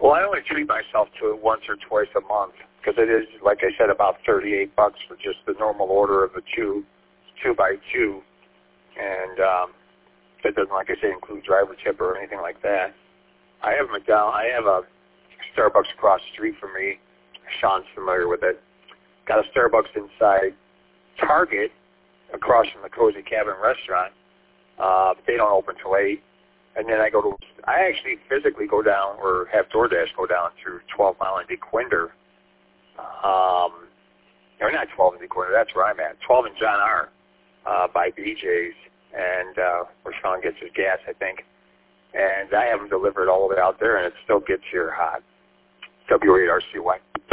Well, I only treat myself to it once or twice a month because it is, like I said, about $38 for just the normal order of the two by two, and that doesn't, like I say, include driver tip or anything like that. I have a Starbucks across the street from me. Sean's familiar with it. Got a Starbucks inside Target across from the Cozy Cabin restaurant. They don't open till 8. And then I actually physically go down, or have DoorDash go down through 12 Mile and DeQuinder. Or not 12 and DeQuinder, that's where I'm at. 12 and John R. By BJ's, and where Sean gets his gas, I think. And I have them delivered all the way out there, and it still gets here hot. W8RCY.